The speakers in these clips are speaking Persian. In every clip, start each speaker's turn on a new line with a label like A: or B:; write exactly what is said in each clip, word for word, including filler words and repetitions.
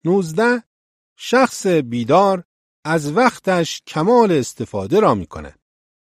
A: نوزده. شخص بیدار از وقتش کمال استفاده را می کند.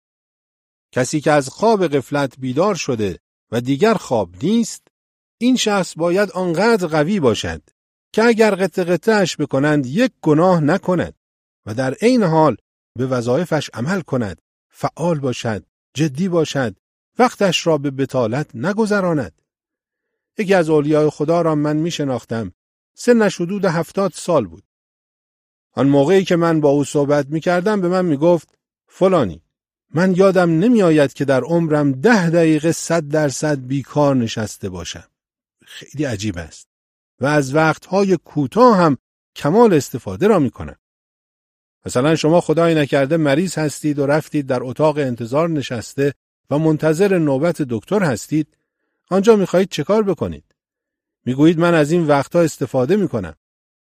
A: کسی که از خواب غفلت بیدار شده و دیگر خواب نیست، این شخص باید آنقدر قوی باشد که اگر قطع قطعش بکنند یک گناه نکند و در عین حال به وظایفش عمل کند، فعال باشد، جدی باشد، وقتش را به بطالت نگذراند. یکی از اولیای خدا را من می شناختم. سنش حدود هفتاد سال بود. آن موقعی که من با او صحبت می کردم به من می گفت فلانی، من یادم نمی آید که در عمرم ده دقیقه صد درصد بیکار نشسته باشم. خیلی عجیب است. و از وقتهای کوتاه هم کمال استفاده را می کنم. مثلا شما خدای نکرده مریض هستید و رفتید در اتاق انتظار نشسته و منتظر نوبت دکتر هستید. آنجا می خواهید چه کار بکنید؟ می گویید من از این وقتها استفاده می کنم.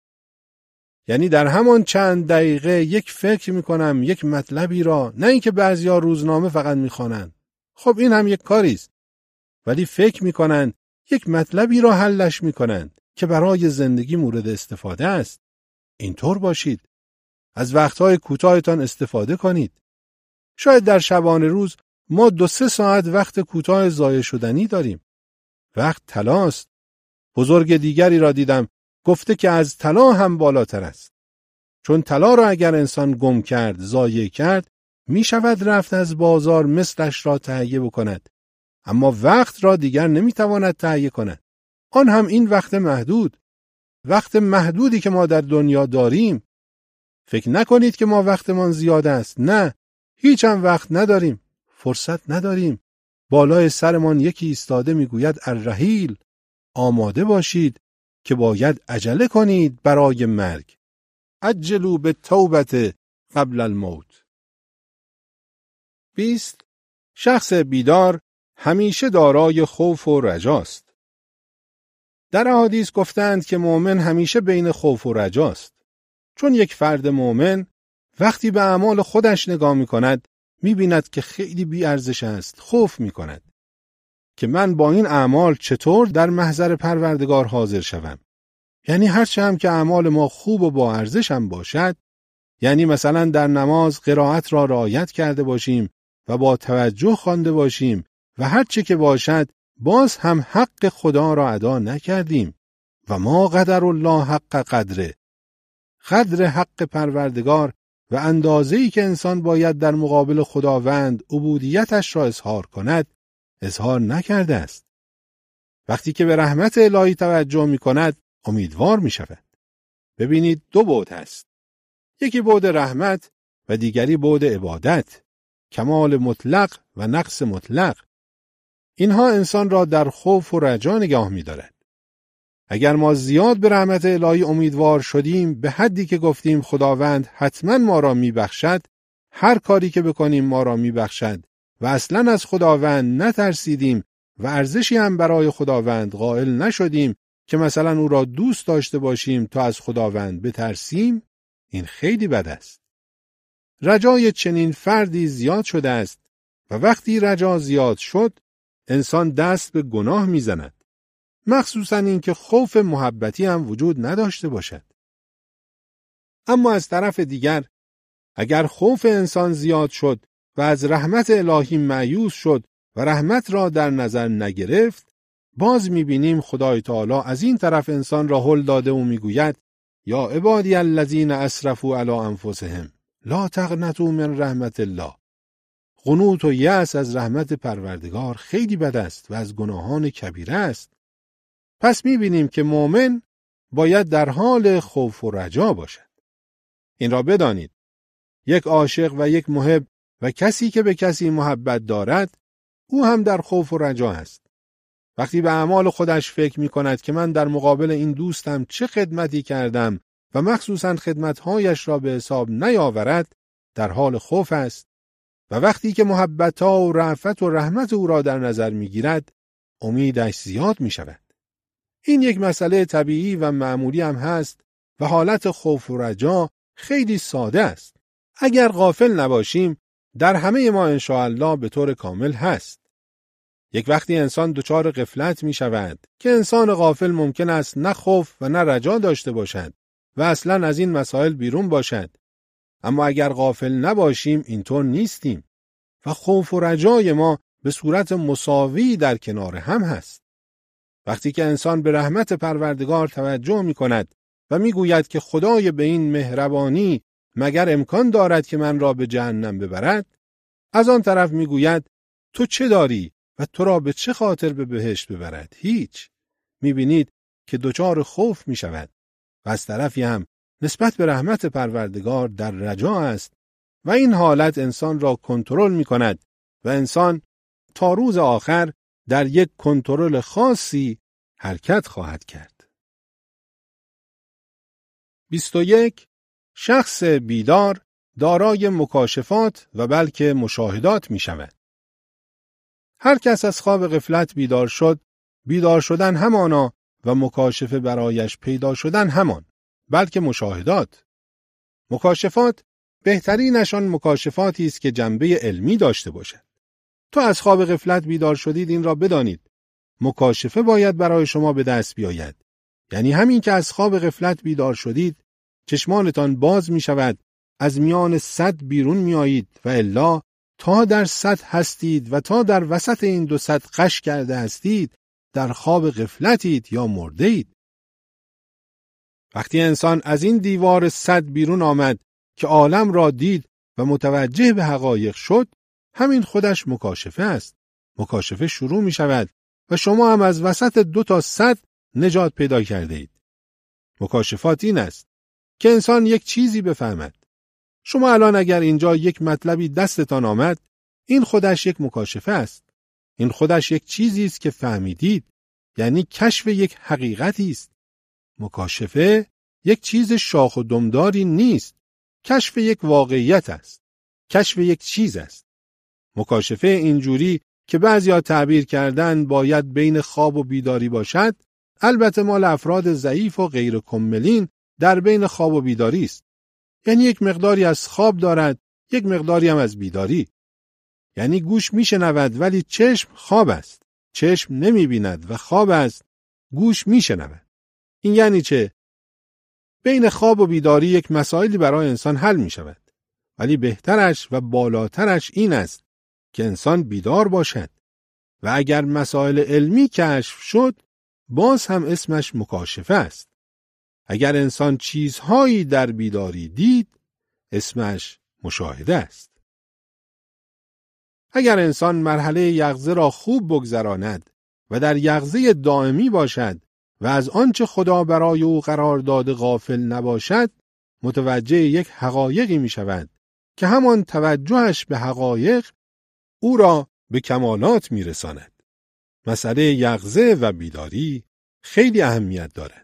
A: یعنی در همان چند دقیقه یک فکر می کنم، یک مطلبی را، نه اینکه بعضیا روزنامه فقط می خوانند. خب این هم یک کاری است. ولی فکر می کنند، یک مطلبی را حلش می کنند که برای زندگی مورد استفاده است. اینطور باشید. از وقتهای کوتاهتان استفاده کنید. شاید در شبانه روز ما دو سه ساعت وقت کوتاه ضایع شدنی داریم. وقت طلاست. بزرگ دیگری را دیدم گفته که از طلا هم بالاتر است. چون طلا را اگر انسان گم کرد، ضایع کرد، می شود رفت از بازار مثلش را تهیه بکند. اما وقت را دیگر نمی تواند تهیه کند. آن هم این وقت محدود. وقت محدودی که ما در دنیا داریم. فکر نکنید که ما وقتمان زیاد است. نه، هیچ هم وقت نداریم. فرصت نداریم. بالای سرمان یکی ایستاده می گوید الرحیل، آماده باشید که باید عجله کنید برای مرگ. عجلوا بالتوبة قبل الموت. بیست. شخص بیدار همیشه دارای خوف و رجاست. در احادیث گفتند که مؤمن همیشه بین خوف و رجاست. چون یک فرد مؤمن وقتی به اعمال خودش نگاه می کند، می بیند که خیلی بی ارزش است، خوف می کند که من با این اعمال چطور در محضر پروردگار حاضر شوم. یعنی هرچه هم که اعمال ما خوب و با ارزش هم باشد، یعنی مثلا در نماز قرائت را رعایت کرده باشیم و با توجه خوانده باشیم و هرچه که باشد باز هم حق خدا را ادا نکردیم و ما قدر الله حق قدره. قدر حق پروردگار و اندازه‌ای که انسان باید در مقابل خداوند عبودیتش را اظهار کند، اظهار نکرده است. وقتی که به رحمت الهی توجه می کند، امیدوار می شود. ببینید دو بعد هست. یکی بعد رحمت و دیگری بعد عبادت. کمال مطلق و نقص مطلق. اینها انسان را در خوف و رجا نگاه می دارد. اگر ما زیاد به رحمت الهی امیدوار شدیم، به حدی که گفتیم خداوند حتما ما را می بخشد، هر کاری که بکنیم ما را می بخشد و اصلا از خداوند نترسیدیم و ارزشی هم برای خداوند قائل نشدیم که مثلا او را دوست داشته باشیم تا از خداوند بترسیم، این خیلی بد است. رجای چنین فردی زیاد شده است و وقتی رجا زیاد شد، انسان دست به گناه میزند. مخصوصا این که خوف محبتی هم وجود نداشته باشد. اما از طرف دیگر، اگر خوف انسان زیاد شد و از رحمت الهی مایوس شد و رحمت را در نظر نگرفت، باز میبینیم خدای تعالی از این طرف انسان را هل داده و میگوید یا عبادی الذین اسرفوا علی انفسهم لا تقنطوا من رحمت الله. قنوط و یأس از رحمت پروردگار خیلی بد است و از گناهان کبیره است. پس میبینیم که مؤمن باید در حال خوف و رجا باشد. این را بدانید، یک عاشق و یک محب و کسی که به کسی محبت دارد، او هم در خوف و رجا است. وقتی به اعمال خودش فکر می کند که من در مقابل این دوستم چه خدمتی کردم و مخصوصاً خدمتهایش را به حساب نیاورد، در حال خوف است و وقتی که محبت‌ها و رأفت و رحمت او را در نظر می گیرد، امیدش زیاد می شود. این یک مسئله طبیعی و معمولی هم هست و حالت خوف و رجا خیلی ساده است. اگر غافل نباشیم، در همه ما انشاءالله به طور کامل هست. یک وقتی انسان دچار غفلت می شود که انسان غافل ممکن است نه خوف و نه رجا داشته باشد و اصلاً از این مسائل بیرون باشد. اما اگر غافل نباشیم اینطور نیستیم و خوف و رجای ما به صورت مساوی در کنار هم هست. وقتی که انسان به رحمت پروردگار توجه می کند و می گوید که خدای به این مهربانی مگر امکان دارد که من را به جهنم ببرد، از آن طرف می گوید تو چه داری و تو را به چه خاطر به بهشت ببرد؟ هیچ. می بینید که دچار خوف می شود و از طرفی هم نسبت به رحمت پروردگار در رجا است و این حالت انسان را کنترل می کند و انسان تا روز آخر در یک کنترل خاصی حرکت خواهد کرد. بیست و یک. شخص بیدار دارای مکاشفات و بلکه مشاهدات می شود. هر کس از خواب غفلت بیدار شد، بیدار شدن همانا و مکاشفه برایش پیدا شدن همان، بلکه مشاهدات. مکاشفات بهترینش آن مکاشفاتی است که جنبه علمی داشته باشد. تو از خواب غفلت بیدار شدید این را بدانید. مکاشفه باید برای شما به دست بیاید. یعنی همین که از خواب غفلت بیدار شدید، چشمانتان باز می شود، از میان صد بیرون می آیید و الا تا در صد هستید و تا در وسط این دو صد غش کرده هستید، در خواب غفلتید یا مرده اید. وقتی انسان از این دیوار صد بیرون آمد که عالم را دید و متوجه به حقایق شد، همین خودش مکاشفه است. مکاشفه شروع می شود و شما هم از وسط دو تا صد نجات پیدا کرده اید. مکاشفات این است که انسان یک چیزی بفهمد. شما الان اگر اینجا یک مطلبی دستتان آمد، این خودش یک مکاشفه است. این خودش یک چیزی است که فهمیدید، یعنی کشف یک حقیقتی است. مکاشفه یک چیز شاخ و دمداری نیست، کشف یک واقعیت است، کشف یک چیز است. مکاشفه اینجوری که بعضیا تعبیر کردن باید بین خواب و بیداری باشد، البته مال افراد ضعیف و غیر کاملین در بین خواب و بیداری است. یعنی یک مقداری از خواب دارد، یک مقداری هم از بیداری. یعنی گوش میشنود ولی چشم خواب است. چشم نمیبیند و خواب است، گوش میشنود. این یعنی چه؟ بین خواب و بیداری یک مسائلی برای انسان حل می شود. ولی بهترش و بالاترش این است که انسان بیدار باشد و اگر مسائل علمی کشف شد، باز هم اسمش مکاشفه است. اگر انسان چیزهایی در بیداری دید، اسمش مشاهده است. اگر انسان مرحله یقظه را خوب بگذراند و در یقظه دائمی باشد و از آنچه خدا برای او قرار داده غافل نباشد، متوجه یک حقایقی می شود که همان توجهش به حقایق او را به کمالات می رساند. مسئله یقظه و بیداری خیلی اهمیت دارد.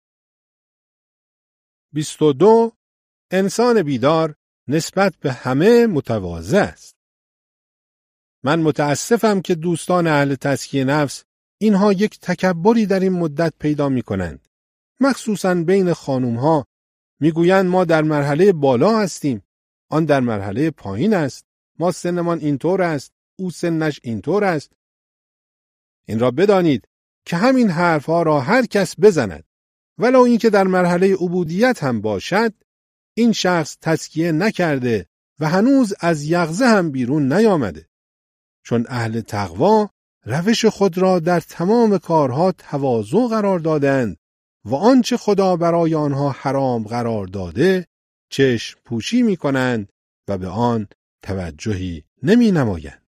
A: بیست و دو. انسان بیدار نسبت به همه متواضع است. من متاسفم که دوستان اهل تزکیه نفس اینها یک تکبری در این مدت پیدا می کنند. مخصوصاً بین خانوم ها می گویند ما در مرحله بالا هستیم، آن در مرحله پایین است، ما سنمان اینطور است، او سنش اینطور است. این را بدانید که همین حرفها را هر کس بزند، ولو این که در مرحله عبودیت هم باشد، این شخص تزکیه نکرده و هنوز از یقظه هم بیرون نیامده. چون اهل تقوا روش خود را در تمام کارها تواضع قرار دادند و آنچه خدا برای آنها حرام قرار داده چشم پوشی می کنند و به آن توجهی نمی نمایند.